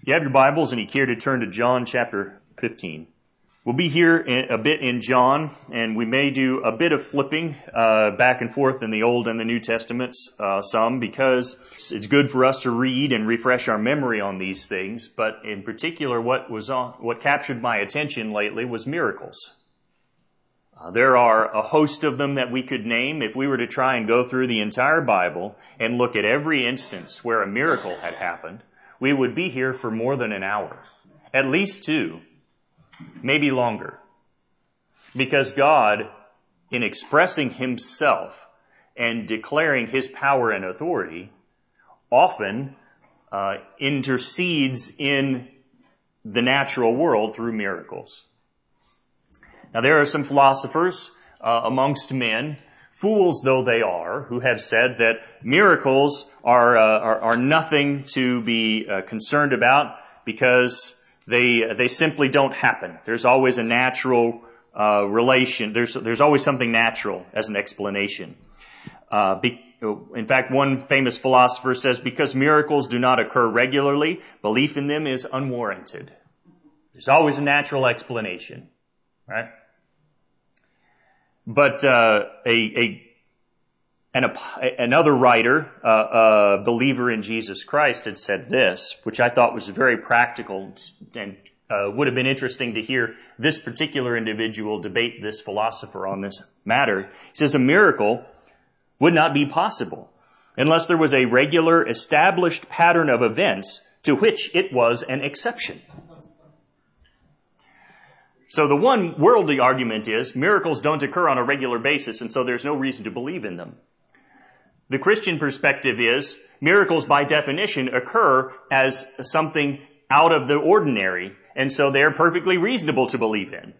If you have your Bibles and you care to turn to John chapter 15. We'll be here a bit in John, and we may do a bit of flipping back and forth in the Old and the New Testaments, some, because it's good for us to read and refresh our memory on these things. But in particular, what captured my attention lately was miracles. There are a host of them that we could name. If we were to try and go through the entire Bible and look at every instance where a miracle had happened, we would be here for more than an hour, at least two, maybe longer. Because God, in expressing Himself and declaring His power and authority, often intercedes in the natural world through miracles. Now, there are some philosophers amongst men, fools though they are, who have said that miracles are nothing to be concerned about because they simply don't happen. There's always a natural relation. There's always something natural as an explanation. In fact, one famous philosopher says, because miracles do not occur regularly, belief in them is unwarranted. There's always a natural explanation, right? But another writer, a believer in Jesus Christ, had said this, which I thought was very practical and would have been interesting to hear this particular individual debate this philosopher on this matter. He says a miracle would not be possible unless there was a regular, established pattern of events to which it was an exception. So the one worldly argument is miracles don't occur on a regular basis, and so there's no reason to believe in them. The Christian perspective is miracles by definition occur as something out of the ordinary, and so they're perfectly reasonable to believe in.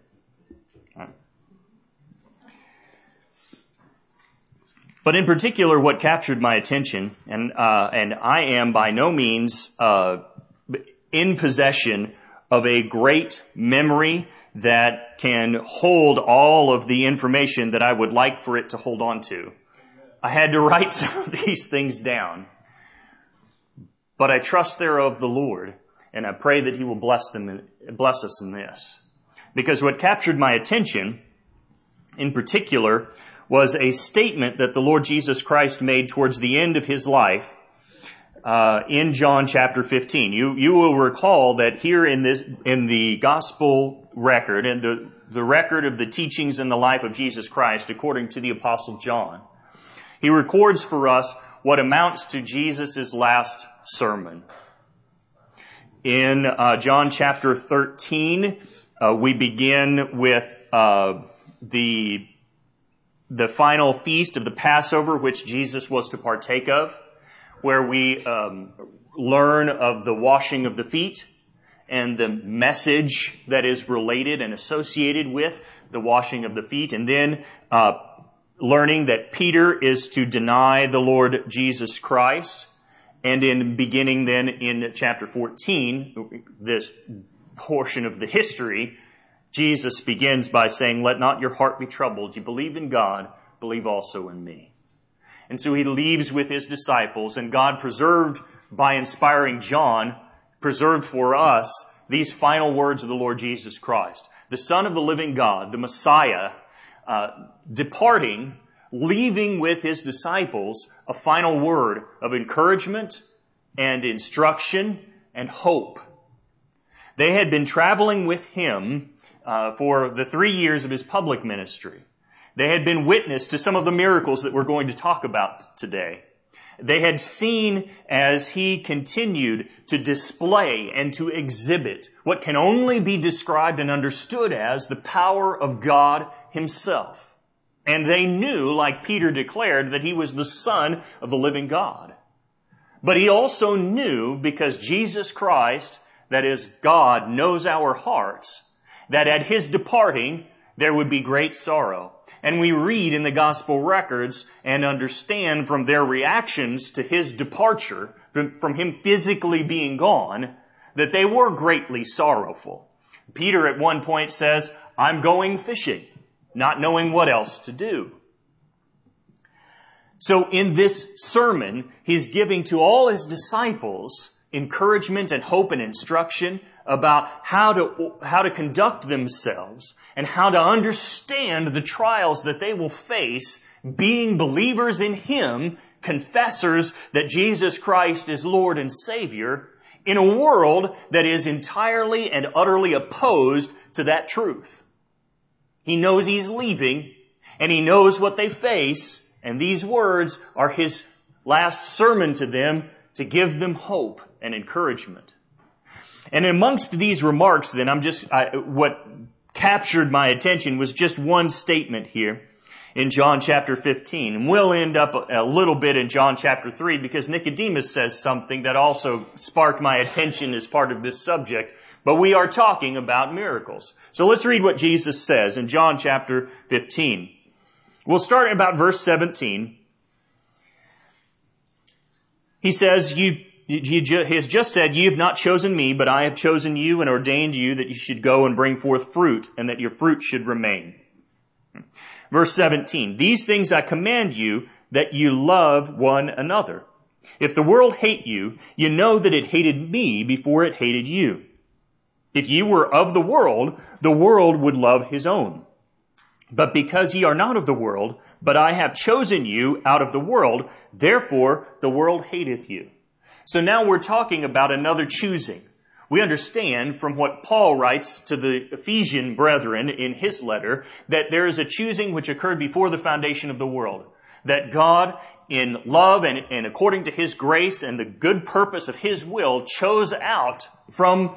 But in particular, what captured my attention, and I am by no means in possession of a great memory that can hold all of the information that I would like for it to hold on to. I had to write some of these things down. But I trust they're of the Lord, and I pray that He will bless us in this. Because what captured my attention, in particular, was a statement that the Lord Jesus Christ made towards the end of His life, in John chapter 15. You will recall that here in the gospel record, and the record of the teachings and the life of Jesus Christ according to the Apostle John, he records for us what amounts to Jesus' last sermon. In John chapter 13, we begin with the final feast of the Passover, which Jesus was to partake of, where we learn of the washing of the feet and the message that is related and associated with the washing of the feet, and then learning that Peter is to deny the Lord Jesus Christ. And in beginning then in chapter 14, this portion of the history, Jesus begins by saying, "Let not your heart be troubled. You believe in God, believe also in me." And so He leaves with His disciples, and God preserved, by inspiring John, preserved for us these final words of the Lord Jesus Christ. The Son of the living God, the Messiah, departing, leaving with His disciples a final word of encouragement and instruction and hope. They had been traveling with Him for the 3 years of His public ministry. They had been witness to some of the miracles that we're going to talk about today. They had seen as He continued to display and to exhibit what can only be described and understood as the power of God Himself. And they knew, like Peter declared, that He was the Son of the living God. But he also knew, because Jesus Christ, that is God, knows our hearts, that at His departing there would be great sorrow. And we read in the gospel records and understand from their reactions to His departure, from Him physically being gone, that they were greatly sorrowful. Peter at one point says, "I'm going fishing," not knowing what else to do. So in this sermon, He's giving to all His disciples encouragement and hope and instruction about how to conduct themselves and how to understand the trials that they will face being believers in Him, confessors that Jesus Christ is Lord and Savior, in a world that is entirely and utterly opposed to that truth. He knows He's leaving, and He knows what they face, and these words are His last sermon to them to give them hope and encouragement. And amongst these remarks, then, what captured my attention was just one statement here in John chapter 15. And we'll end up a little bit in John chapter 3 because Nicodemus says something that also sparked my attention as part of this subject. But we are talking about miracles. So let's read what Jesus says in John chapter 15. We'll start at about verse 17. He says, He has just said, "You have not chosen me, but I have chosen you and ordained you that you should go and bring forth fruit, and that your fruit should remain." Verse 17, "These things I command you, that you love one another. If the world hate you, you know that it hated me before it hated you. If ye were of the world would love his own. But because ye are not of the world, but I have chosen you out of the world, therefore the world hateth you." So now we're talking about another choosing. We understand from what Paul writes to the Ephesian brethren in his letter that there is a choosing which occurred before the foundation of the world. That God, in love and according to His grace and the good purpose of His will, chose out from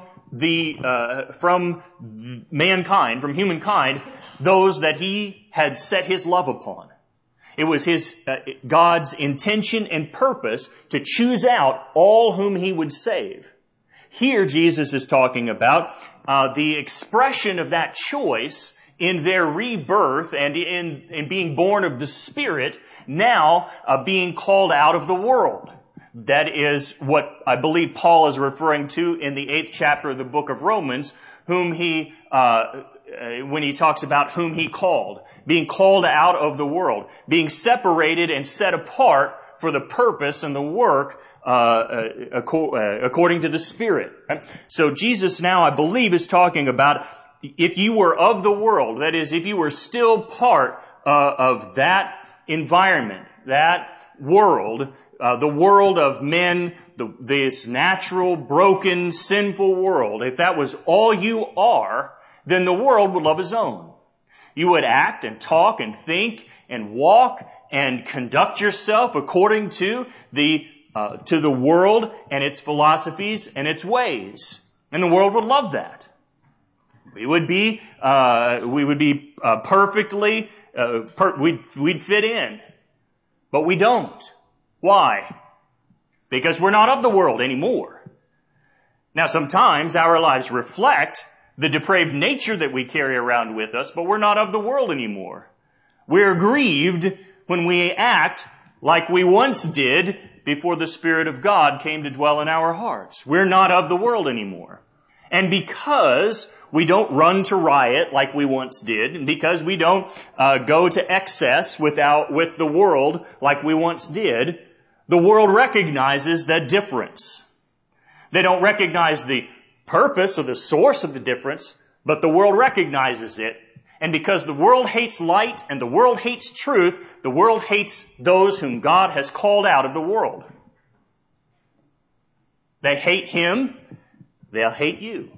mankind, from humankind, those that He had set His love upon. It was God's intention and purpose to choose out all whom He would save. Here Jesus is talking about the expression of that choice in their rebirth and in being born of the Spirit, now being called out of the world. That is what I believe Paul is referring to in the 8th chapter of the book of Romans, when he talks about whom He called. Being called out of the world. Being separated and set apart for the purpose and the work according to the Spirit. So Jesus now, I believe, is talking about if you were of the world, that is, if you were still part of that environment, that world, the world of men, this natural, broken, sinful world, if that was all you are, then the world would love its own. You would act and talk and think and walk and conduct yourself according to the world and its philosophies and its ways. And the world would love that. We'd fit in. But we don't. Why? Because we're not of the world anymore. Now sometimes our lives reflect the depraved nature that we carry around with us, but we're not of the world anymore. We're grieved when we act like we once did before the Spirit of God came to dwell in our hearts. We're not of the world anymore. And because we don't run to riot like we once did, and because we don't go to excess with the world like we once did, the world recognizes that difference. They don't recognize the purpose or the source of the difference, but the world recognizes it. And because the world hates light and the world hates truth, the world hates those whom God has called out of the world. They hate Him, they'll hate you.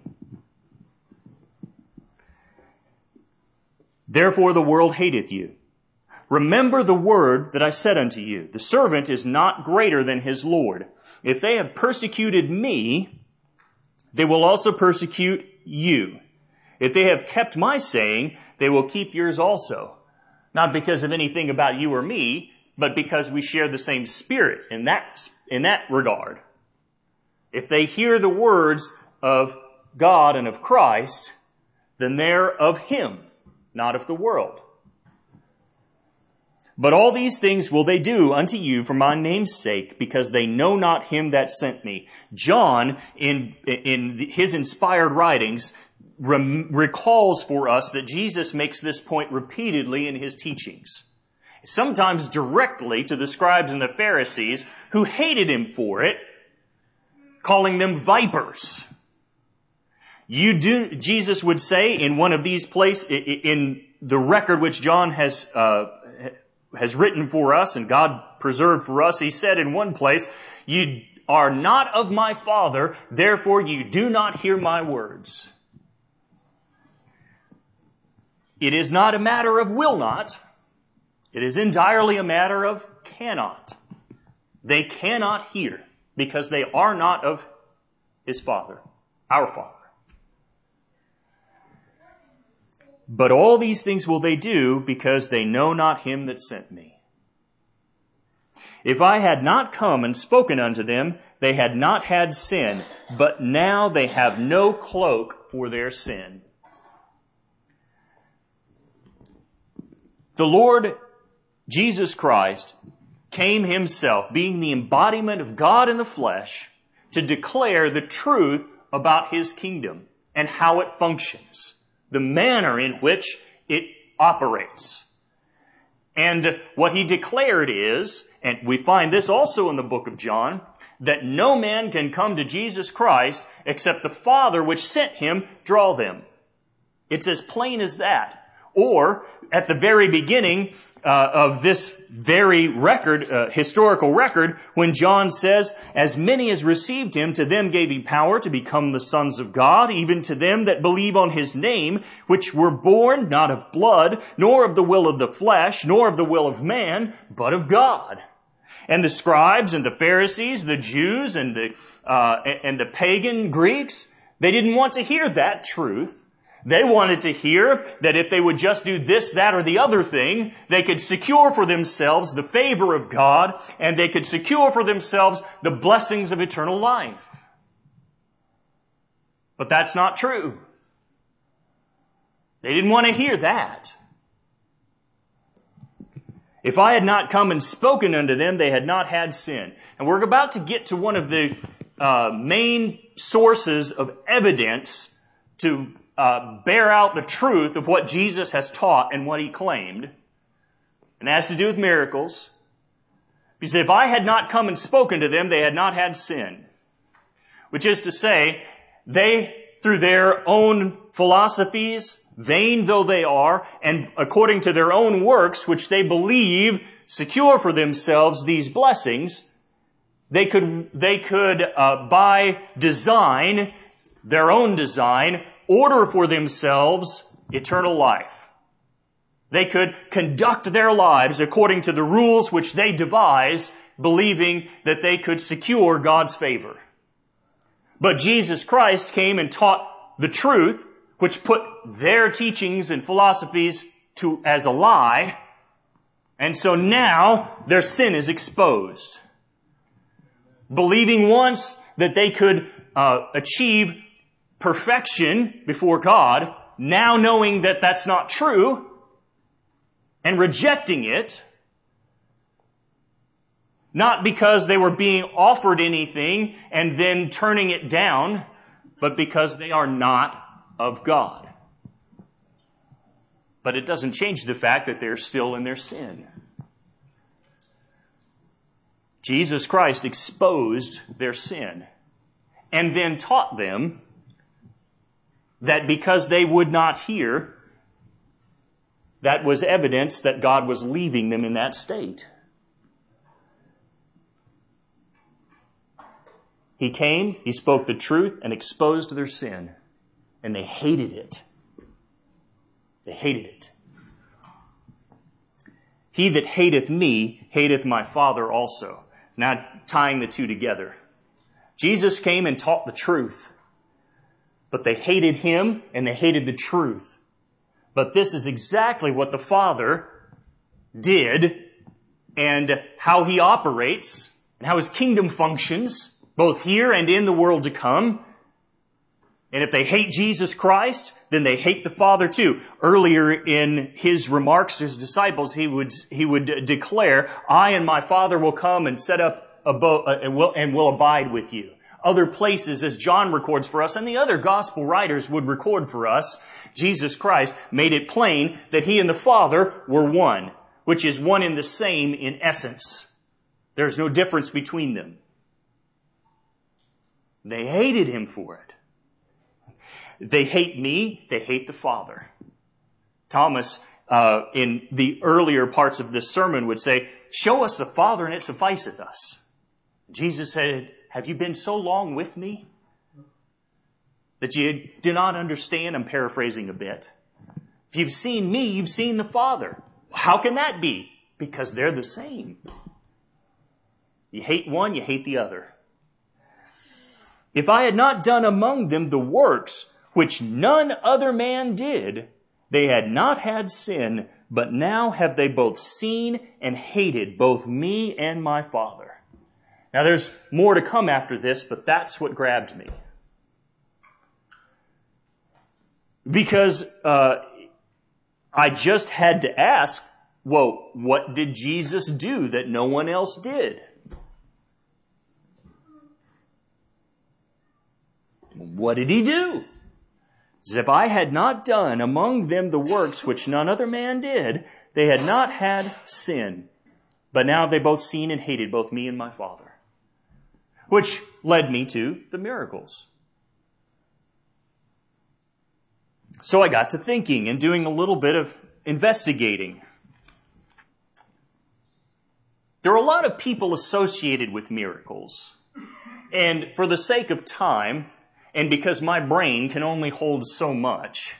Therefore the world hateth you. Remember the word that I said unto you. The servant is not greater than his Lord. If they have persecuted me, they will also persecute you. If they have kept my saying, they will keep yours also. Not because of anything about you or me, but because we share the same Spirit in that regard. If they hear the words of God and of Christ, then they're of Him, not of the world. But all these things will they do unto you for my name's sake, because they know not Him that sent me. John, in his inspired writings, recalls for us that Jesus makes this point repeatedly in His teachings. Sometimes directly to the scribes and the Pharisees who hated Him for it, calling them vipers. Jesus would say in one of these places, in the record which John has written for us and God preserved for us, he said in one place, "You are not of my Father, therefore you do not hear my words." It is not a matter of will not. It is entirely a matter of cannot. They cannot hear because they are not of his Father, our Father. But all these things will they do because they know not him that sent me. If I had not come and spoken unto them, they had not had sin, but now they have no cloak for their sin. The Lord Jesus Christ came himself, being the embodiment of God in the flesh, to declare the truth about his kingdom and how it functions, the manner in which it operates. And what he declared is, and we find this also in the book of John, that no man can come to Jesus Christ except the Father which sent him draw them. It's as plain as that. Or, at the very beginning of this very record, historical record, when John says, "As many as received him, to them gave he power to become the sons of God, even to them that believe on his name, which were born not of blood, nor of the will of the flesh, nor of the will of man, but of God." And the scribes and the Pharisees, the Jews and the pagan Greeks, they didn't want to hear that truth. They wanted to hear that if they would just do this, that, or the other thing, they could secure for themselves the favor of God, and they could secure for themselves the blessings of eternal life. But that's not true. They didn't want to hear that. If I had not come and spoken unto them, they had not had sin. And we're about to get to one of the main sources of evidence to bear out the truth of what Jesus has taught and what he claimed. And it has to do with miracles. He said, if I had not come and spoken to them, they had not had sin. Which is to say, they, through their own philosophies, vain though they are, and according to their own works, which they believe secure for themselves these blessings, they could by design, their own design, order for themselves eternal life. They could conduct their lives according to the rules which they devise, believing that they could secure God's favor. But Jesus Christ came and taught the truth, which put their teachings and philosophies as a lie, and so now their sin is exposed. Believing once that they could achieve perfection before God, now knowing that that's not true, and rejecting it, not because they were being offered anything and then turning it down, but because they are not of God. But it doesn't change the fact that they're still in their sin. Jesus Christ exposed their sin and then taught them that because they would not hear, that was evidence that God was leaving them in that state. He came, he spoke the truth, and exposed their sin. And they hated it. They hated it. He that hateth me, hateth my Father also. Now tying the two together. Jesus came and taught the truth. But they hated him and they hated the truth. But this is exactly what the Father did and how he operates and how his kingdom functions, both here and in the world to come. And if they hate Jesus Christ, then they hate the Father too. Earlier in his remarks to his disciples, he would declare, I and my Father will come and set up and will abide with you. Other places, as John records for us, and the other gospel writers would record for us, Jesus Christ made it plain that he and the Father were one, which is one and the same in essence. There's no difference between them. They hated him for it. They hate me. They hate the Father. Thomas, in the earlier parts of this sermon, would say, show us the Father and it sufficeth us. Jesus said, have you been so long with me that you do not understand? I'm paraphrasing a bit. If you've seen me, you've seen the Father. How can that be? Because they're the same. You hate one, you hate the other. If I had not done among them the works which none other man did, they had not had sin, but now have they both seen and hated both me and my Father. Now there's more to come after this, but that's what grabbed me. Because I just had to ask, well, what did Jesus do that no one else did? What did he do? If I had not done among them the works which none other man did, they had not had sin. But now they both seen and hated both me and my Father. Which led me to the miracles. So I got to thinking and doing a little bit of investigating. There are a lot of people associated with miracles. And for the sake of time, and because my brain can only hold so much,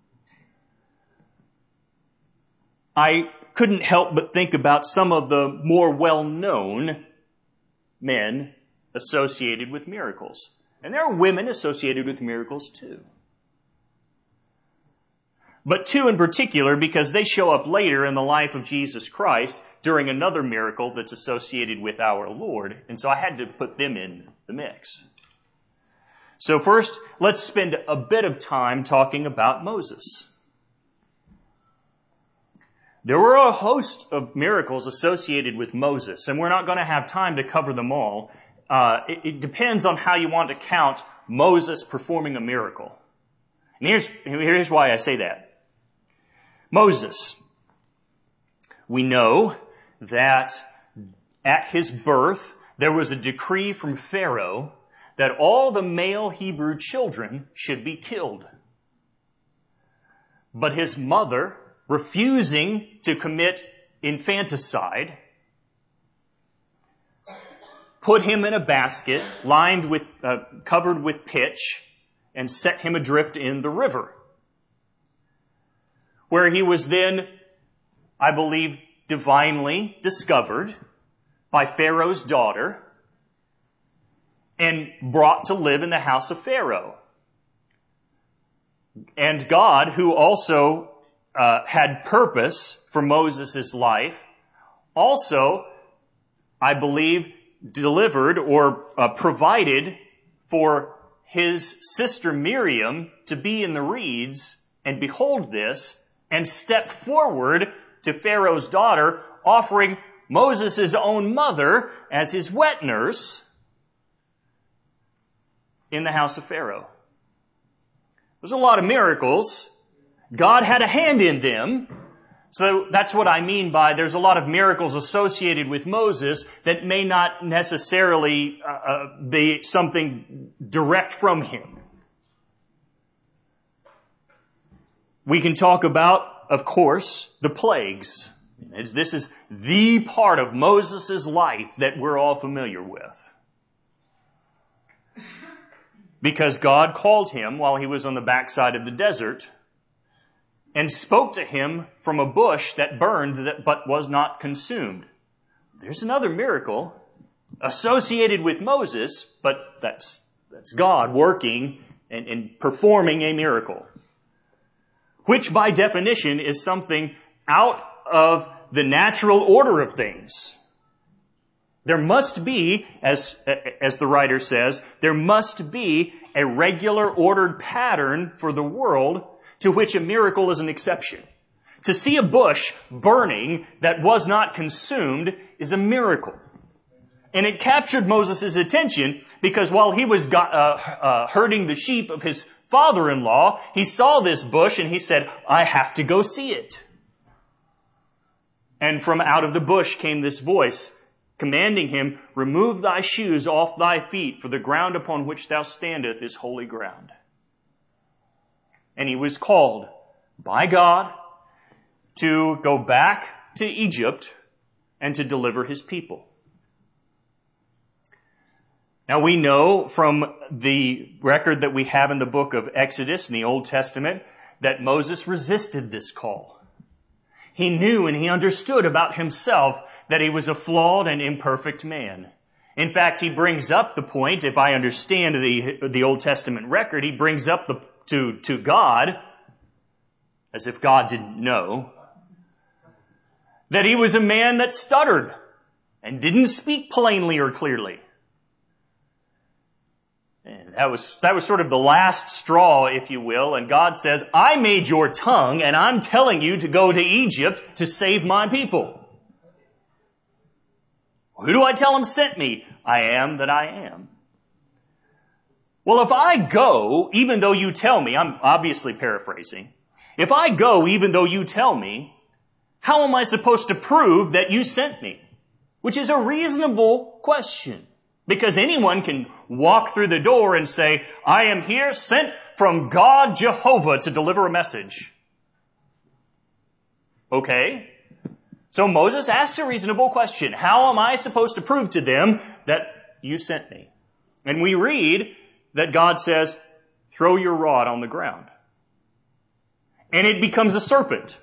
I couldn't help but think about some of the more well-known men associated with miracles. And there are women associated with miracles too. But two in particular, because they show up later in the life of Jesus Christ during another miracle that's associated with our Lord. And so I had to put them in the mix. So first, let's spend a bit of time talking about Moses. There were a host of miracles associated with Moses, and we're not going to have time to cover them all. It depends on how you want to count Moses performing a miracle. And here's why I say that. Moses, we know that at his birth, there was a decree from Pharaoh that all the male Hebrew children should be killed. But his mother, refusing to commit infanticide, put him in a basket covered with pitch and set him adrift in the river, where he was then, I believe, divinely discovered by Pharaoh's daughter and brought to live in the house of Pharaoh. And God, who also had purpose for Moses' life, also, I believe, delivered or provided for his sister Miriam to be in the reeds and behold this and step forward to Pharaoh's daughter, offering Moses' own mother as his wet nurse in the house of Pharaoh. There's a lot of miracles. God had a hand in them. So that's what I mean by there's a lot of miracles associated with Moses that may not necessarily be something direct from him. We can talk about, of course, the plagues. This is the part of Moses' life that we're all familiar with. Because God called him while he was on the backside of the desert and spoke to him from a bush that burned but was not consumed. There's another miracle associated with Moses, but that's God working and performing a miracle, which by definition is something out of the natural order of things. There must be, as the writer says, there must be a regular ordered pattern for the world to which a miracle is an exception. To see a bush burning that was not consumed is a miracle. And it captured Moses' attention because while he was herding the sheep of his father-in-law, he saw this bush and he said, I have to go see it. And from out of the bush came this voice, commanding him, "Remove thy shoes off thy feet, for the ground upon which thou standest is holy ground." And he was called by God to go back to Egypt and to deliver his people. Now we know from the record that we have in the book of Exodus in the Old Testament that Moses resisted this call. He knew and he understood about himself that he was a flawed and imperfect man. In fact, he brings up the point, if I understand the Old Testament record, he brings up to God, as if God didn't know, that he was a man that stuttered and didn't speak plainly or clearly. And that was sort of the last straw, if you will. And God says, "I made your tongue, and I'm telling you to go to Egypt to save my people." Who do I tell him sent me? I am that I am. Well, if I go, even though you tell me, I'm obviously paraphrasing, if I go, even though you tell me, how am I supposed to prove that you sent me? Which is a reasonable question. Because anyone can walk through the door and say, "I am here sent from God Jehovah to deliver a message." Okay. So Moses asks a reasonable question. How am I supposed to prove to them that you sent me? And we read that God says, "Throw your rod on the ground." And it becomes a serpent.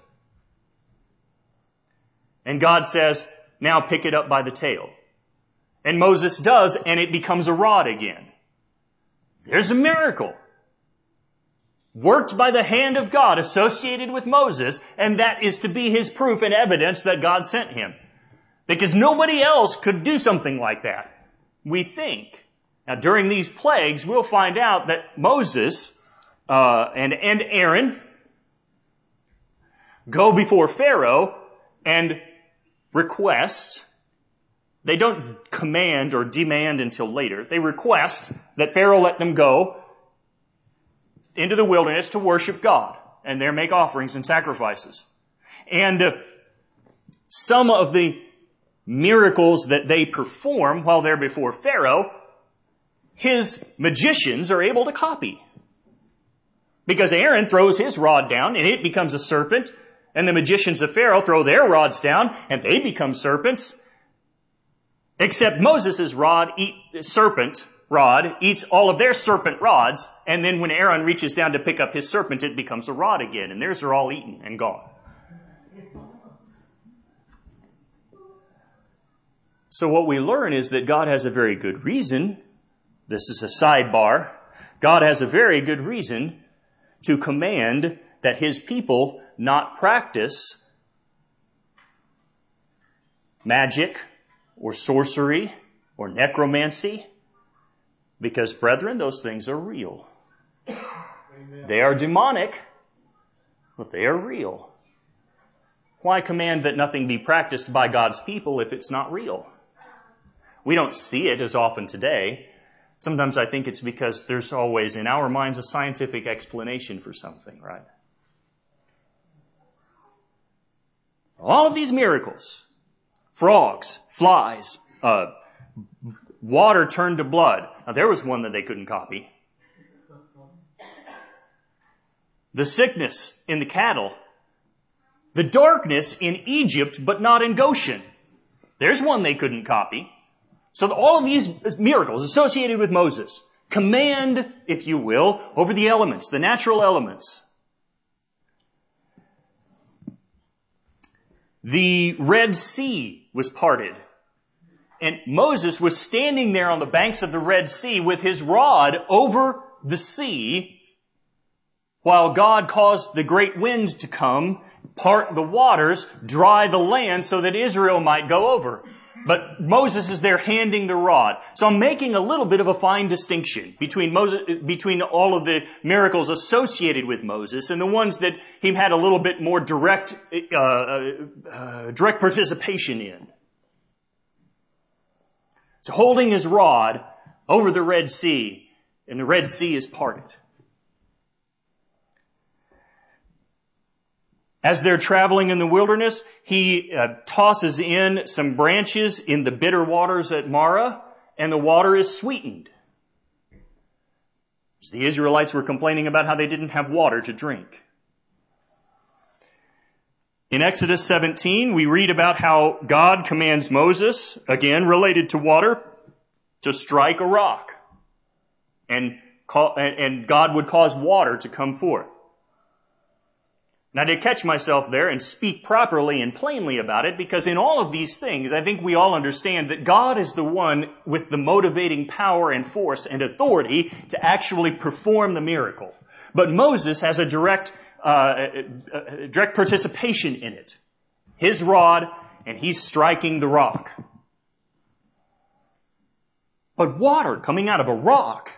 And God says, "Now pick it up by the tail." And Moses does, and it becomes a rod again. There's a miracle worked by the hand of God associated with Moses, and that is to be his proof and evidence that God sent him. Because nobody else could do something like that, we think. Now, during these plagues, we'll find out that Moses and Aaron go before Pharaoh and request. They don't command or demand until later. They request that Pharaoh let them go into the wilderness to worship God and there make offerings and sacrifices. And some of the miracles that they perform while they're before Pharaoh, his magicians are able to copy. Because Aaron throws his rod down and it becomes a serpent, and the magicians of Pharaoh throw their rods down and they become serpents. Except Moses' serpent rod eats all of their serpent rods, and then when Aaron reaches down to pick up his serpent, it becomes a rod again, and theirs are all eaten and gone. So what we learn is that God has a very good reason. This is a sidebar. God has a very good reason to command that his people not practice magic or sorcery or necromancy, because, brethren, those things are real. Amen. They are demonic, but they are real. Why command that nothing be practiced by God's people if it's not real? We don't see it as often today. Sometimes I think it's because there's always in our minds a scientific explanation for something, right? All of these miracles, frogs, flies, water turned to blood. Now there was one that they couldn't copy. The sickness in the cattle. The darkness in Egypt, but not in Goshen. There's one they couldn't copy. So all of these miracles associated with Moses command, if you will, over the elements, the natural elements. The Red Sea was parted. And Moses was standing there on the banks of the Red Sea with his rod over the sea while God caused the great wind to come, part the waters, dry the land so that Israel might go over. But Moses is there handing the rod. So I'm making a little bit of a fine distinction between all of the miracles associated with Moses and the ones that he had a little bit more direct participation in. So holding his rod over the Red Sea, and the Red Sea is parted. As they're traveling in the wilderness, he tosses in some branches in the bitter waters at Marah, and the water is sweetened. As the Israelites were complaining about how they didn't have water to drink. In Exodus 17, we read about how God commands Moses, again related to water, to strike a rock. And God would cause water to come forth. Now, to catch myself there and speak properly and plainly about it, because in all of these things, I think we all understand that God is the one with the motivating power and force and authority to actually perform the miracle. But Moses has a direct participation in it. His rod, and he's striking the rock. But water coming out of a rock,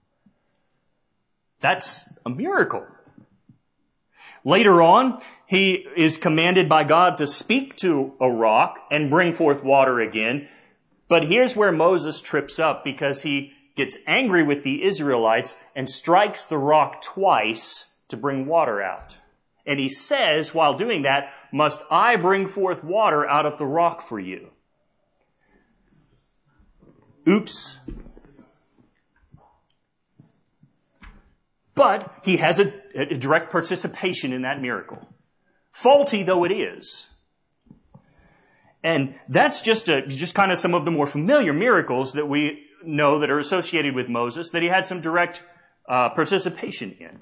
that's a miracle. Later on, he is commanded by God to speak to a rock and bring forth water again. But here's where Moses trips up, because he gets angry with the Israelites and strikes the rock twice to bring water out. And he says, while doing that, "Must I bring forth water out of the rock for you?" Oops. But he has a direct participation in that miracle. Faulty though it is. And that's just kind of some of the more familiar miracles that we know that are associated with Moses, that he had some direct participation in.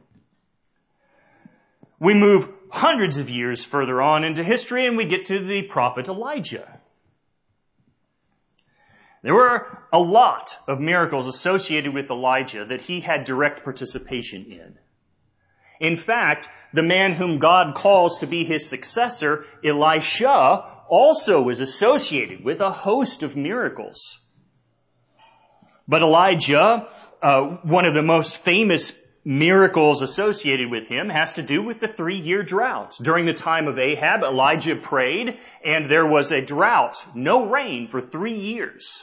We move hundreds of years further on into history, and we get to the prophet Elijah. There were a lot of miracles associated with Elijah that he had direct participation in. In fact, the man whom God calls to be his successor, Elisha, also was associated with a host of miracles. But Elijah, one of the most famous miracles associated with him has to do with the 3-year drought. During the time of Ahab, Elijah prayed, and there was a drought, no rain for 3 years.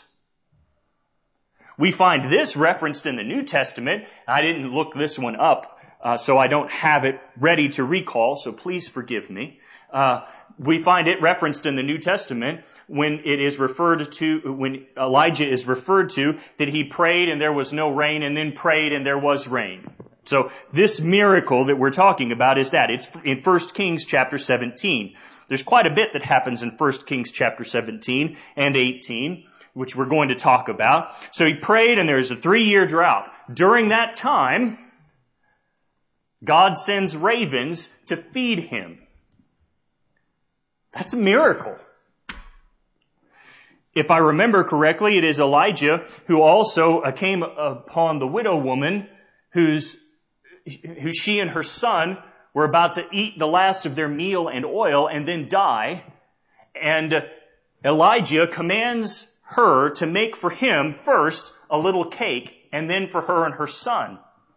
We find this referenced in the New Testament. I didn't look this one up, so I don't have it ready to recall, so please forgive me. We find it referenced in the New Testament when Elijah is referred to that he prayed and there was no rain, and then prayed and there was rain. So this miracle that we're talking about is that. It's in 1 Kings chapter 17. There's quite a bit that happens in 1 Kings chapter 17 and 18, which we're going to talk about. So he prayed, and there's a 3-year drought. During that time, God sends ravens to feed him. That's a miracle. If I remember correctly, it is Elijah who also came upon the widow woman who she and her son were about to eat the last of their meal and oil and then die. And Elijah commands her to make for him first a little cake, and then for her and her son.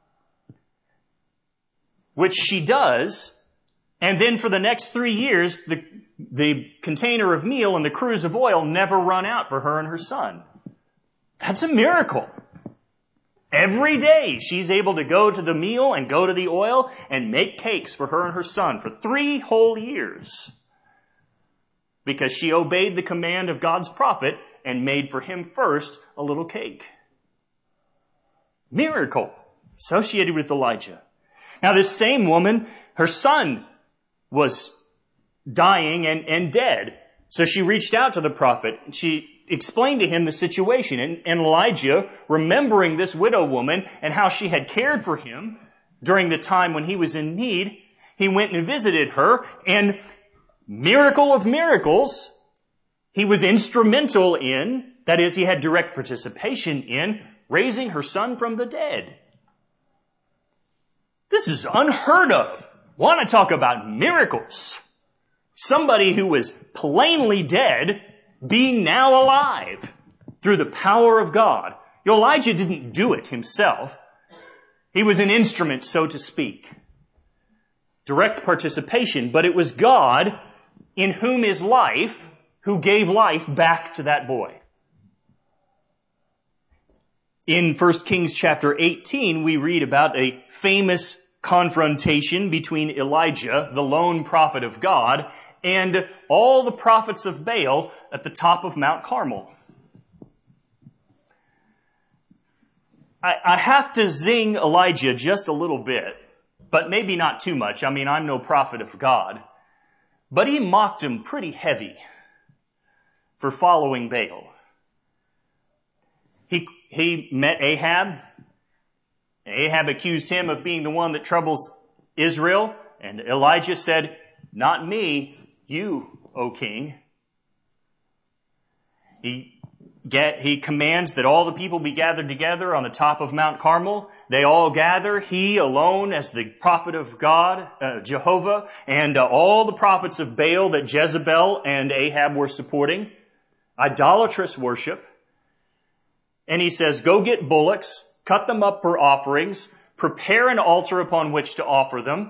Which she does, and then for the next 3 years, the container of meal and the cruse of oil never run out for her and her son. That's a miracle. Every day she's able to go to the meal and go to the oil and make cakes for her and her son for 3 whole years. Because she obeyed the command of God's prophet and made for him first a little cake. Miracle associated with Elijah. Now this same woman, her son was dying and dead. So she reached out to the prophet. She explained to him the situation. And Elijah, remembering this widow woman and how she had cared for him during the time when he was in need, he went and visited her, and miracle of miracles, he was instrumental in, that is, he had direct participation in, raising her son from the dead. This is unheard of. Want to talk about miracles? Somebody who was plainly dead being now alive through the power of God. Elijah didn't do it himself. He was an instrument, so to speak. Direct participation, but it was God in whom is life, who gave life back to that boy. In 1 Kings chapter 18, we read about a famous confrontation between Elijah, the lone prophet of God, and all the prophets of Baal at the top of Mount Carmel. I have to zing Elijah just a little bit, but maybe not too much. I mean, I'm no prophet of God. But he mocked him pretty heavy for following Baal. He met Ahab. Ahab accused him of being the one that troubles Israel. And Elijah said, "Not me, you, O king." He commands that all the people be gathered together on the top of Mount Carmel. They all gather, he alone as the prophet of God, Jehovah, and all the prophets of Baal that Jezebel and Ahab were supporting. Idolatrous worship. And he says, "Go get bullocks, cut them up for offerings, prepare an altar upon which to offer them,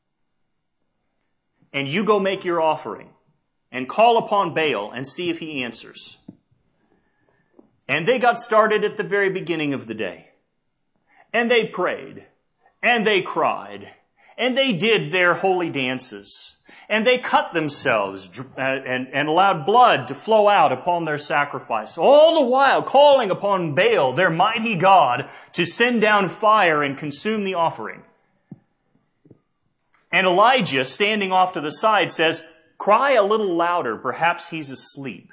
and you go make your offering, and call upon Baal and see if he answers." And they got started at the very beginning of the day. And they prayed, and they cried, and they did their holy dances, and they cut themselves and allowed blood to flow out upon their sacrifice, all the while calling upon Baal, their mighty God, to send down fire and consume the offering. And Elijah, standing off to the side, says, "Cry a little louder, perhaps he's asleep.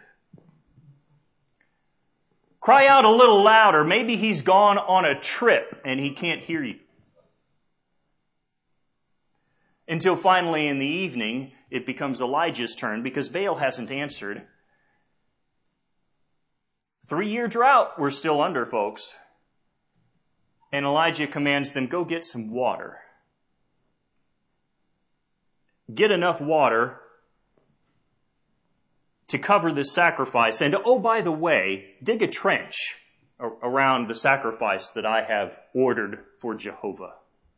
Cry out a little louder. Maybe he's gone on a trip and he can't hear you." Until finally in the evening, it becomes Elijah's turn because Baal hasn't answered. 3-year drought we're still under, folks. And Elijah commands them, "Go get some water. Get enough water to cover this sacrifice. And oh, by the way, dig a trench around the sacrifice that I have ordered for Jehovah."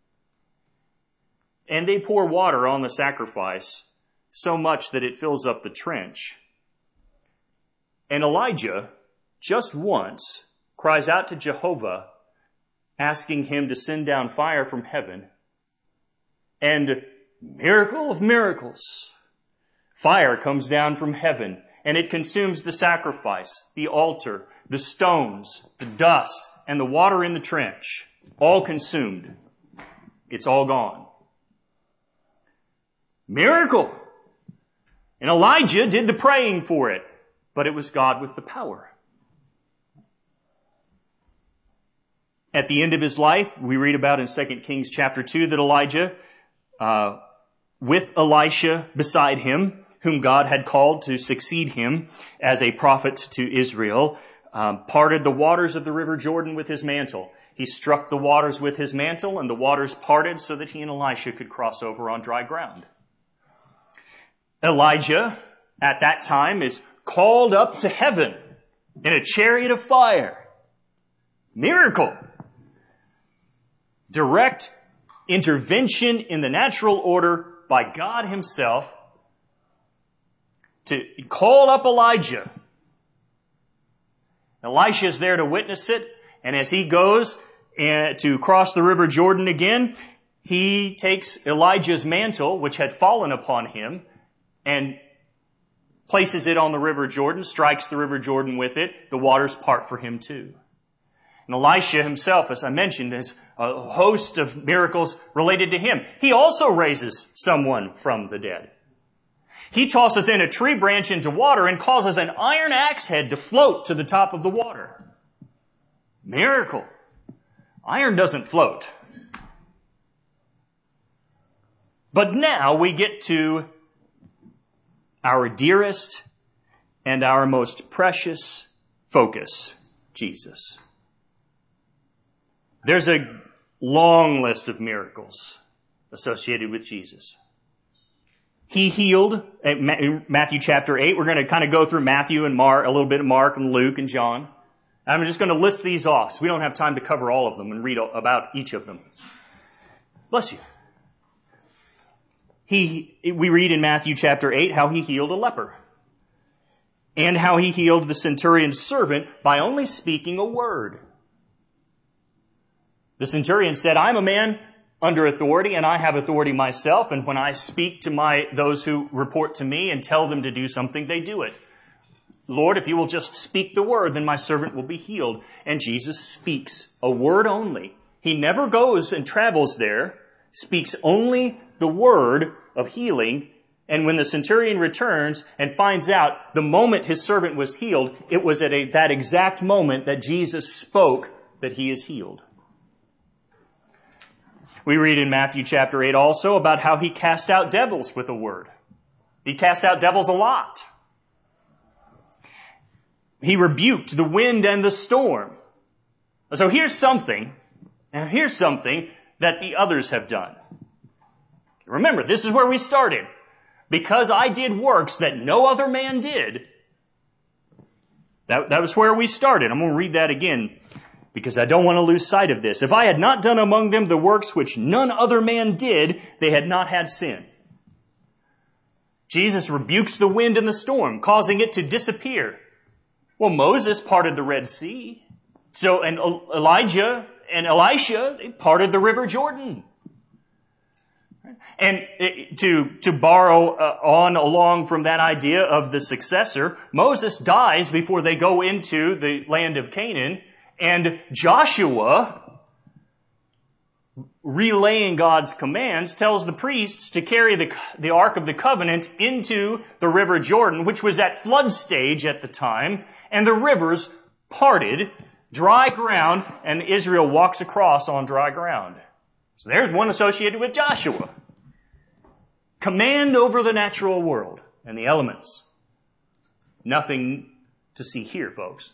And they pour water on the sacrifice so much that it fills up the trench. And Elijah, just once, cries out to Jehovah, asking him to send down fire from heaven. And miracle of miracles, fire comes down from heaven, and it consumes the sacrifice, the altar, the stones, the dust, and the water in the trench. All consumed. It's all gone. Miracle! And Elijah did the praying for it, but it was God with the power. At the end of his life, we read about in 2 Kings chapter 2 that Elijah, with Elisha beside him, whom God had called to succeed him as a prophet to Israel, parted the waters of the river Jordan with his mantle. He struck the waters with his mantle, and the waters parted so that he and Elisha could cross over on dry ground. Elijah, at that time, is called up to heaven in a chariot of fire. Miracle! Direct intervention in the natural order by God himself to call up Elijah. Elisha is there to witness it, and as he goes to cross the river Jordan again, he takes Elijah's mantle, which had fallen upon him, and places it on the river Jordan, strikes the river Jordan with it. The waters part for him too. And Elisha himself, as I mentioned, has a host of miracles related to him. He also raises someone from the dead. He tosses in a tree branch into water and causes an iron axe head to float to the top of the water. Miracle. Iron doesn't float. But now we get to our dearest and our most precious focus, Jesus. There's a long list of miracles associated with Jesus. He healed, Matthew chapter 8. We're going to kind of go through Matthew and Mark, a little bit of Mark and Luke and John. I'm just going to list these off, so we don't have time to cover all of them and read about each of them. Bless you. We read in Matthew chapter 8 how he healed a leper. And how he healed the centurion's servant by only speaking a word. The centurion said, "I'm a man under authority, and I have authority myself, and when I speak to those who report to me and tell them to do something, they do it. Lord, if you will just speak the word, then my servant will be healed. And Jesus speaks a word only. He never goes and travels there, speaks only the word of healing. And when the centurion returns and finds out the moment his servant was healed, it was at that exact moment that Jesus spoke that he is healed. We read in Matthew chapter 8 also about how he cast out devils with a word. He cast out devils a lot. He rebuked the wind and the storm. So here's something that the others have done. Remember, this is where we started. Because I did works that no other man did. That was where we started. I'm going to read that again because I don't want to lose sight of this. If I had not done among them the works which none other man did, they had not had sin. Jesus rebukes the wind and the storm, causing it to disappear. Well, Moses parted the Red Sea. And Elijah and Elisha, they parted the River Jordan. And to borrow along from that idea of the successor, Moses dies before they go into the land of Canaan, and Joshua, relaying God's commands, tells the priests to carry the Ark of the Covenant into the River Jordan, which was at flood stage at the time, and the rivers parted, dry ground, and Israel walks across on dry ground. So there's one associated with Joshua. Command over the natural world and the elements. Nothing to see here, folks.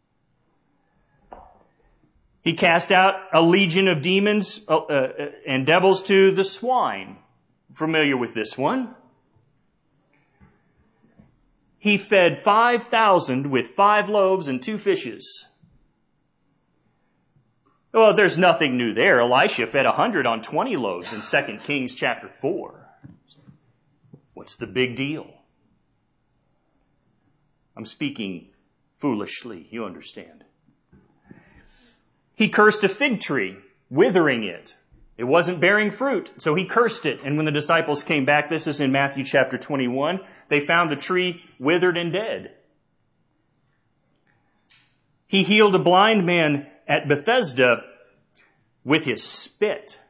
He cast out a legion of demons and devils to the swine. Familiar with this one? He fed 5,000 with 5 loaves and 2 fishes. Well, there's nothing new there. Elisha fed 100 on 20 loaves in 2 Kings chapter 4. What's the big deal? I'm speaking foolishly, you understand. He cursed a fig tree, withering it. It wasn't bearing fruit, so he cursed it. And when the disciples came back, this is in Matthew chapter 21, they found the tree withered and dead. He healed a blind man at Bethesda with his spit.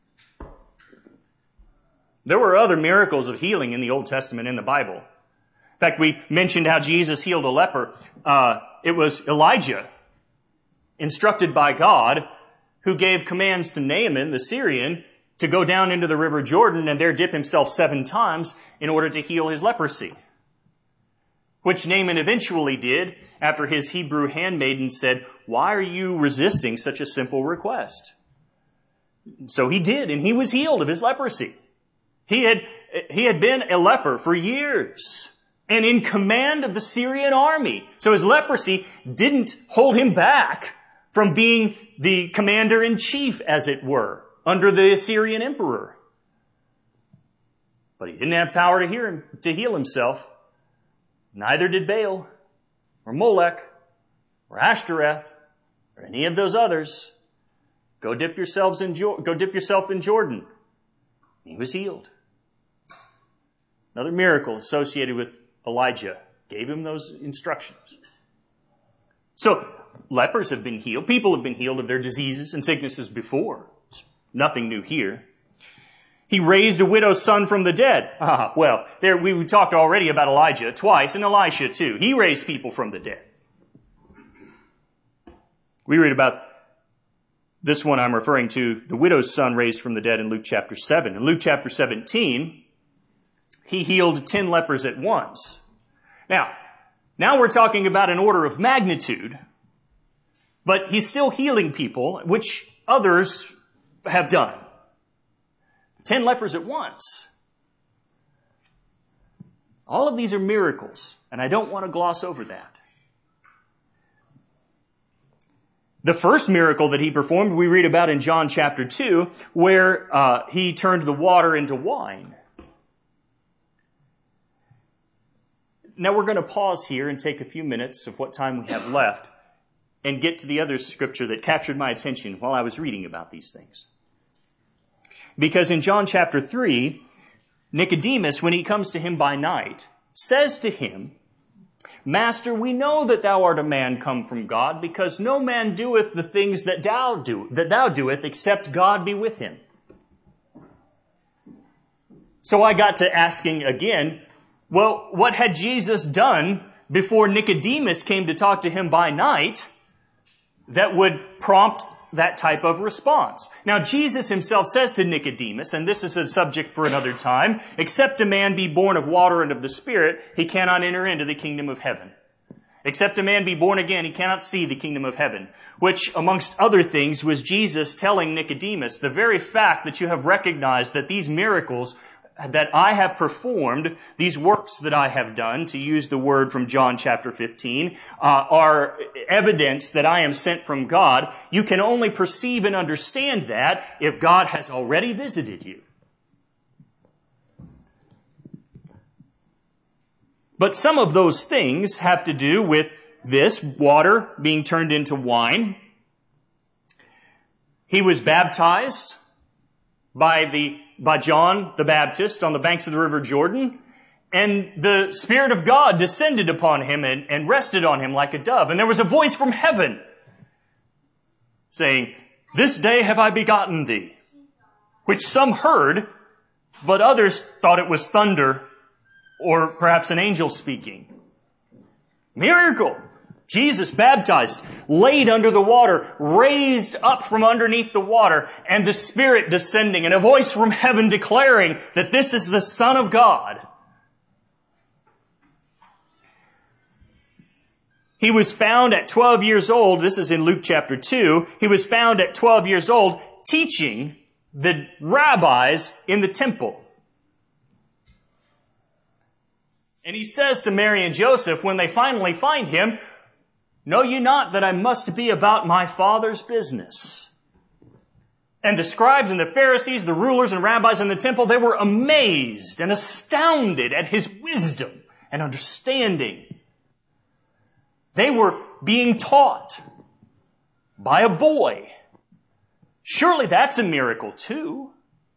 There were other miracles of healing in the Old Testament in the Bible. In fact, we mentioned how Jesus healed a leper. It was Elijah, instructed by God, who gave commands to Naaman, the Syrian, to go down into the River Jordan and there dip himself 7 times in order to heal his leprosy. Which Naaman eventually did after his Hebrew handmaiden said, "Why are you resisting such a simple request?" So he did, and he was healed of his leprosy. He had been a leper for years and in command of the Syrian army. So his leprosy didn't hold him back from being the commander-in-chief, as it were, under the Assyrian emperor. But he didn't have power to heal himself. Neither did Baal, or Molech, or Ashtoreth, or any of those others. Go dip yourself in Jordan. He was healed. Another miracle associated with Elijah gave him those instructions. So, lepers have been healed. People have been healed of their diseases and sicknesses before. Nothing new here. He raised a widow's son from the dead. We talked already about Elijah twice, and Elisha too. He raised people from the dead. We read about this one I'm referring to, the widow's son raised from the dead in Luke chapter 7. In Luke chapter 17, he healed 10 lepers at once. Now we're talking about an order of magnitude, but he's still healing people, which others have done. 10 lepers at once. All of these are miracles, and I don't want to gloss over that. The first miracle that he performed, we read about in John chapter 2, where he turned the water into wine. Now we're going to pause here and take a few minutes of what time we have left and get to the other scripture that captured my attention while I was reading about these things. Because in John chapter 3, Nicodemus, when he comes to him by night, says to him, Master, we know that thou art a man come from God, because no man doeth the things that thou doeth, except God be with him. So I got to asking again, well, what had Jesus done before Nicodemus came to talk to him by night that would prompt that type of response? Now, Jesus himself says to Nicodemus, and this is a subject for another time, except a man be born of water and of the Spirit, he cannot enter into the kingdom of heaven. Except a man be born again, he cannot see the kingdom of heaven. Which, amongst other things, was Jesus telling Nicodemus, the very fact that you have recognized that these miracles that I have performed, these works that I have done, to use the word from John chapter 15, are evidence that I am sent from God. You can only perceive and understand that if God has already visited you. But some of those things have to do with this water being turned into wine. He was baptized by John the Baptist on the banks of the river Jordan, and the Spirit of God descended upon him and rested on him like a dove. And there was a voice from heaven saying, This day have I begotten thee, which some heard, but others thought it was thunder or perhaps an angel speaking. Miracle! Jesus baptized, laid under the water, raised up from underneath the water, and the Spirit descending, and a voice from heaven declaring that this is the Son of God. He was found at 12 years old, this is in Luke chapter 2, he was found at 12 years old teaching the rabbis in the temple. And he says to Mary and Joseph, when they finally find him, Know ye not that I must be about my Father's business? And the scribes and the Pharisees, the rulers and rabbis in the temple, they were amazed and astounded at his wisdom and understanding. They were being taught by a boy. Surely that's a miracle too.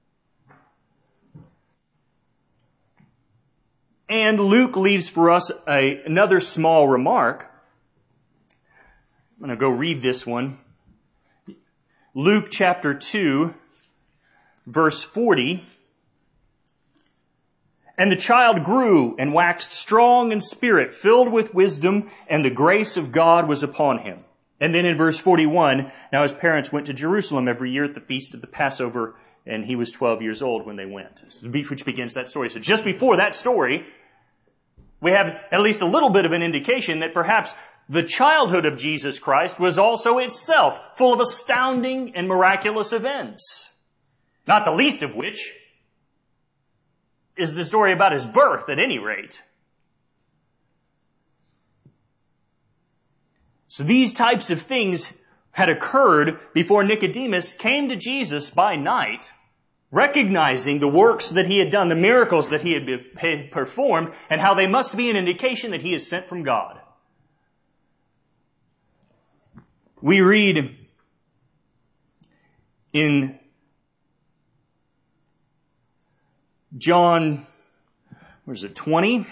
And Luke leaves for us another small remark. I'm going to go read this one. Luke chapter 2, verse 40. And the child grew and waxed strong in spirit, filled with wisdom, and the grace of God was upon him. And then in verse 41, now his parents went to Jerusalem every year at the feast of the Passover, and he was 12 years old when they went, which begins that story. So just before that story, we have at least a little bit of an indication that perhaps the childhood of Jesus Christ was also itself full of astounding and miraculous events. Not the least of which is the story about his birth, at any rate. So these types of things had occurred before Nicodemus came to Jesus by night, recognizing the works that he had done, the miracles that he had performed, and how they must be an indication that he is sent from God. We read in John, 20?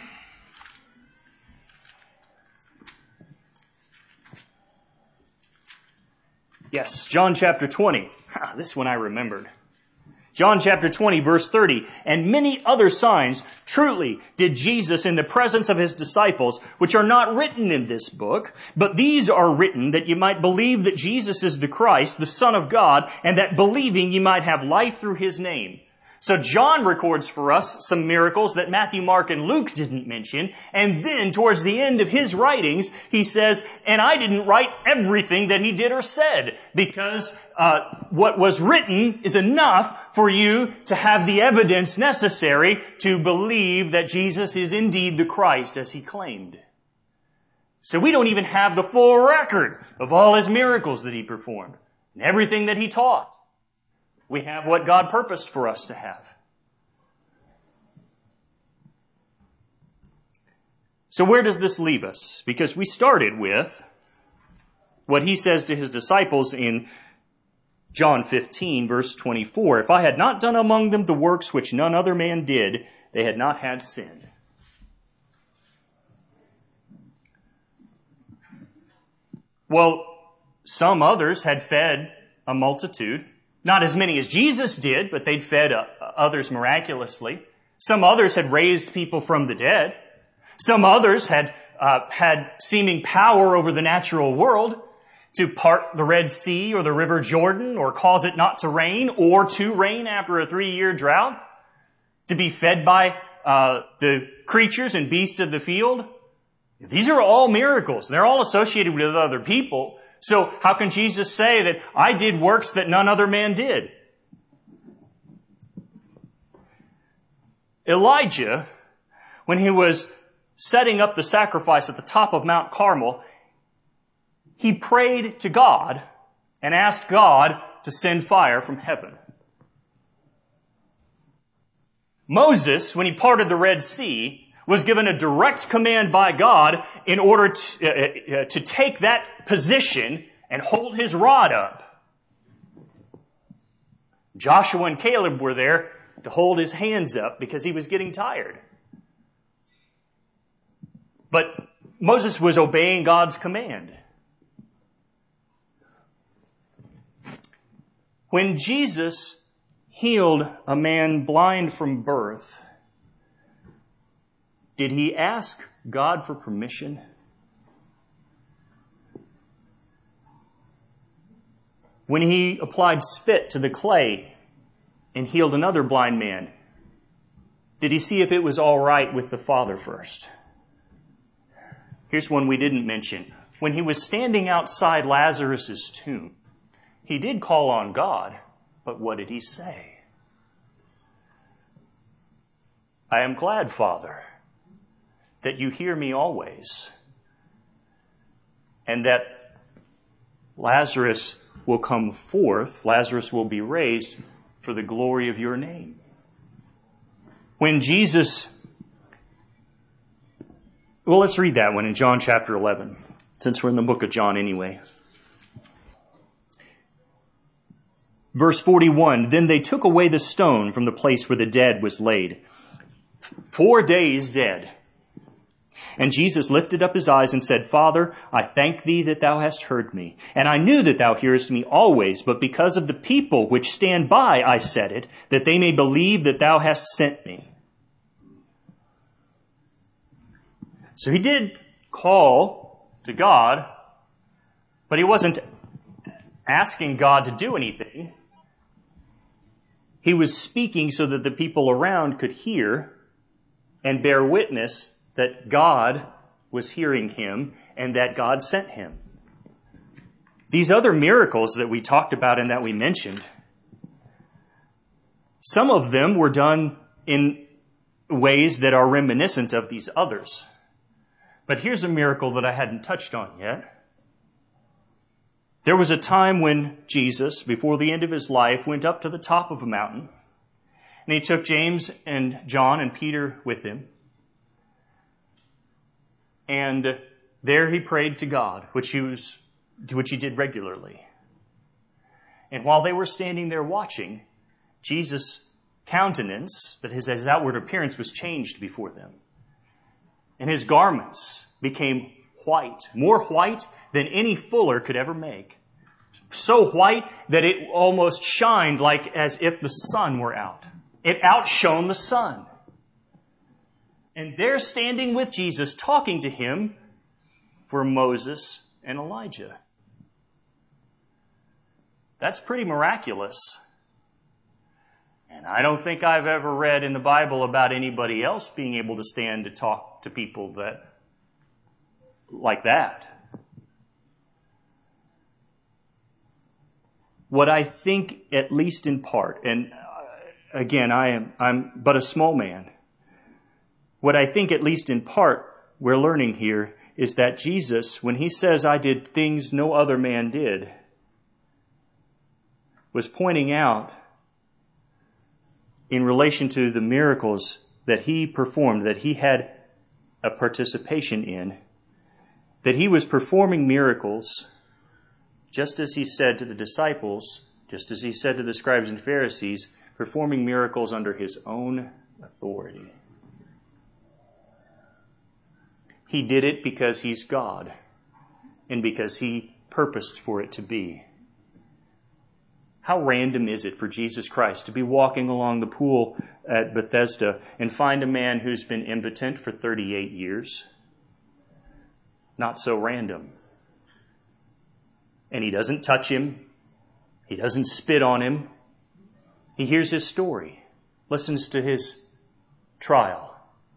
Yes, John chapter 20. This one I remembered. John chapter 20, verse 30. And many other signs truly did Jesus in the presence of his disciples, which are not written in this book, but these are written that you might believe that Jesus is the Christ, the Son of God, and that believing you might have life through his name. So John records for us some miracles that Matthew, Mark, and Luke didn't mention. And then towards the end of his writings, he says, and I didn't write everything that he did or said, because what was written is enough for you to have the evidence necessary to believe that Jesus is indeed the Christ as he claimed. So we don't even have the full record of all his miracles that he performed and everything that he taught. We have what God purposed for us to have. So where does this leave us? Because we started with what he says to his disciples in John 15, verse 24, if I had not done among them the works which none other man did, they had not had sin. Well, some others had fed a multitude. Not as many as Jesus did, but they'd fed others miraculously. Some others had raised people from the dead. Some others had seeming power over the natural world to part the Red Sea or the River Jordan or cause it not to rain or to rain after a 3-year drought, to be fed by the creatures and beasts of the field. These are all miracles. They're all associated with other people. So how can Jesus say that I did works that none other man did? Elijah, when he was setting up the sacrifice at the top of Mount Carmel, he prayed to God and asked God to send fire from heaven. Moses, when he parted the Red Sea, was given a direct command by God in order to take that position and hold his rod up. Joshua and Caleb were there to hold his hands up because he was getting tired. But Moses was obeying God's command. When Jesus healed a man blind from birth, did he ask God for permission? When he applied spit to the clay and healed another blind man, did he see if it was all right with the Father first? Here's one we didn't mention. When he was standing outside Lazarus' tomb, he did call on God, but what did he say? I am glad, Father, that you hear me always, and that Lazarus will come forth, Lazarus will be raised for the glory of your name. When Jesus, well, let's read that one in John chapter 11, since we're in the book of John anyway. Verse 41, then they took away the stone from the place where the dead was laid. 4 days dead. And Jesus lifted up his eyes and said, Father, I thank thee that thou hast heard me. And I knew that thou hearest me always, but because of the people which stand by, I said it, that they may believe that thou hast sent me. So he did call to God, but he wasn't asking God to do anything. He was speaking so that the people around could hear and bear witness that God was hearing him and that God sent him. These other miracles that we talked about and that we mentioned, some of them were done in ways that are reminiscent of these others. But here's a miracle that I hadn't touched on yet. There was a time when Jesus, before the end of his life, went up to the top of a mountain, and he took James and John and Peter with him. And there he prayed to God, which he did regularly. And while they were standing there watching, Jesus' countenance, that his outward appearance was changed before them. And his garments became white, more white than any fuller could ever make. So white that it almost shined like as if the sun were out. It outshone the sun. And there standing with Jesus, talking to him, were Moses and Elijah. That's pretty miraculous. And I don't think I've ever read in the Bible about anybody else being able to stand to talk to people like that. What I think, at least in part, and again, I'm but a small man. What I think, at least in part, we're learning here is that Jesus, when he says, I did things no other man did, was pointing out in relation to the miracles that he performed, that he had a participation in, that he was performing miracles, just as he said to the disciples, just as he said to the scribes and Pharisees, performing miracles under his own authority. He did it because he's God and because he purposed for it to be. How random is it for Jesus Christ to be walking along the pool at Bethesda and find a man who's been impotent for 38 years? Not so random. And he doesn't touch him. He doesn't spit on him. He hears his story, listens to his trial,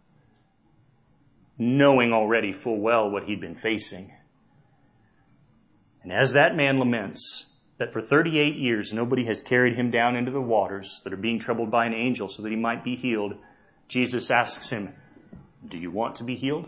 knowing already full well what he'd been facing. And as that man laments that for 38 years nobody has carried him down into the waters that are being troubled by an angel so that he might be healed, Jesus asks him, "Do you want to be healed?"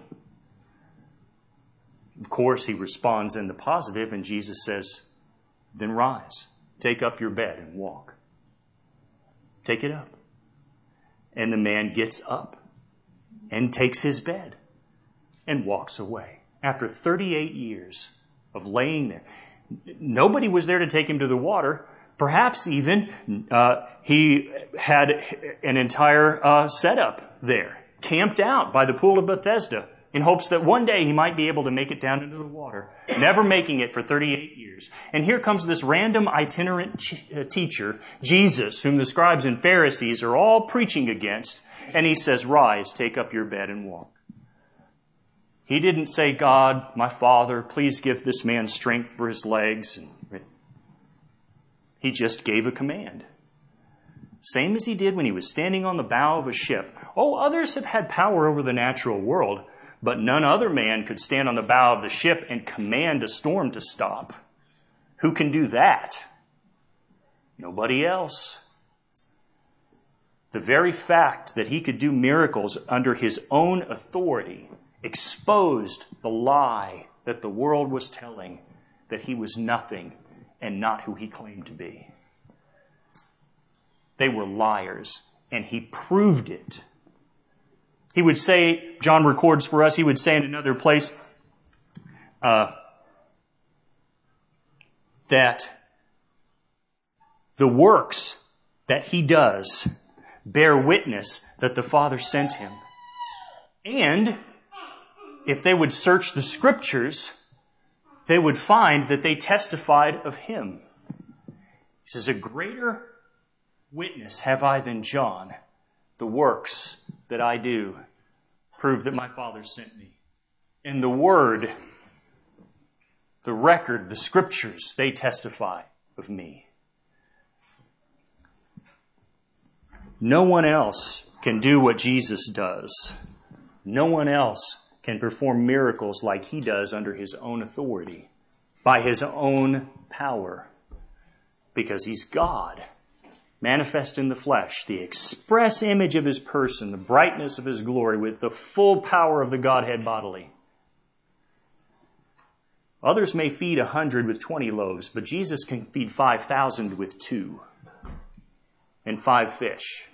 Of course, he responds in the positive, and Jesus says, "Then rise, take up your bed and walk." Take it up. And the man gets up and takes his bed and walks away. After 38 years of laying there, nobody was there to take him to the water. Perhaps even he had an entire setup there, camped out by the pool of Bethesda, in hopes that one day he might be able to make it down into the water, never making it for 38 years. And here comes this random itinerant teacher, Jesus, whom the scribes and Pharisees are all preaching against, and he says, "Rise, take up your bed and walk." He didn't say, "God, my Father, please give this man strength for his legs." He just gave a command. Same as he did when he was standing on the bow of a ship. Oh, others have had power over the natural world, but none other man could stand on the bow of the ship and command a storm to stop. Who can do that? Nobody else. The very fact that he could do miracles under his own authority exposed the lie that the world was telling, that he was nothing and not who he claimed to be. They were liars, and he proved it. He would say, John records for us, he would say in another place that the works that he does bear witness that the Father sent him. And if they would search the Scriptures, they would find that they testified of him. He says, "A greater witness have I than John. The works that I do prove that my Father sent me." And the Word, the record, the Scriptures, they testify of me. No one else can do what Jesus does. No one else can perform miracles like he does under his own authority, by his own power, because he's God, manifest in the flesh, the express image of his person, the brightness of his glory, with the full power of the Godhead bodily. Others may feed 100 with 20 loaves, but Jesus can feed 5,000 with 2 and 5 fish.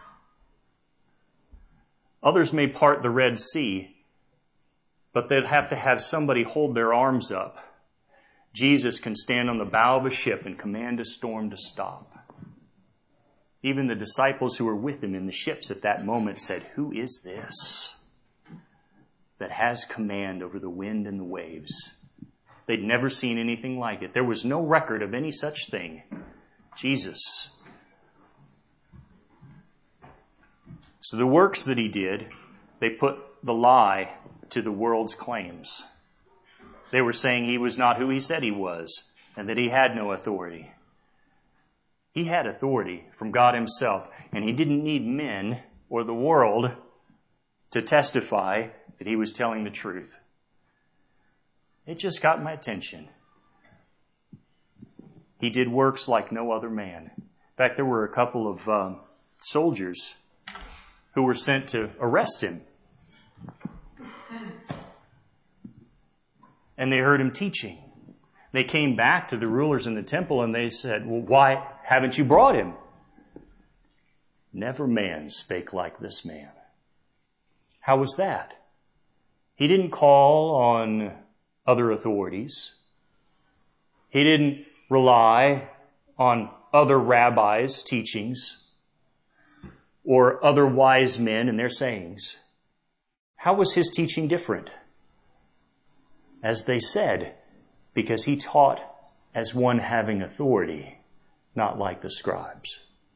Others may part the Red Sea, but they'd have to have somebody hold their arms up. Jesus can stand on the bow of a ship and command a storm to stop. Even the disciples who were with him in the ships at that moment said, "Who is this that has command over the wind and the waves?" They'd never seen anything like it. There was no record of any such thing. Jesus. So the works that he did, they put the lie to the world's claims. They were saying he was not who he said he was, and that he had no authority. He had authority from God himself, and he didn't need men or the world to testify that he was telling the truth. It just got my attention. He did works like no other man. In fact, there were a couple of soldiers who were sent to arrest him. And they heard him teaching. They came back to the rulers in the temple and they said, "Well, why haven't you brought him?" "Never man spake like this man." How was that? He didn't call on other authorities. He didn't rely on other rabbis' teachings or other wise men and their sayings. How was his teaching different? As they said, because he taught as one having authority, not like the scribes.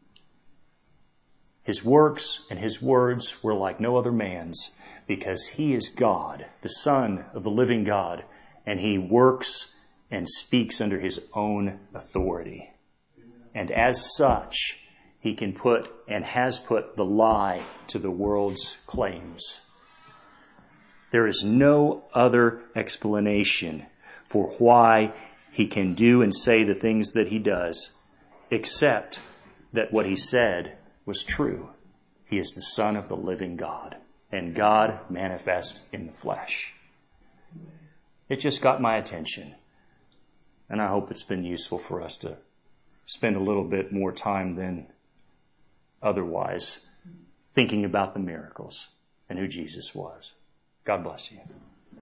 His works and his words were like no other man's, because he is God, the Son of the living God, and he works and speaks under his own authority. And as such, he can put and has put the lie to the world's claims. There is no other explanation for why he can do and say the things that he does, except that what he said was true. He is the Son of the living God, and God manifest in the flesh. It just got my attention, and I hope it's been useful for us to spend a little bit more time than otherwise thinking about the miracles and who Jesus was. God bless you.